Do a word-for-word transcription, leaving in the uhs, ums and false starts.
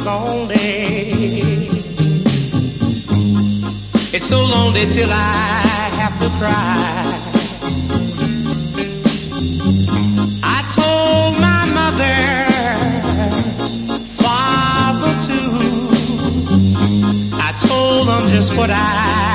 lonely. It's so lonely till I have to cry. I told my mother, father too. I told them just what I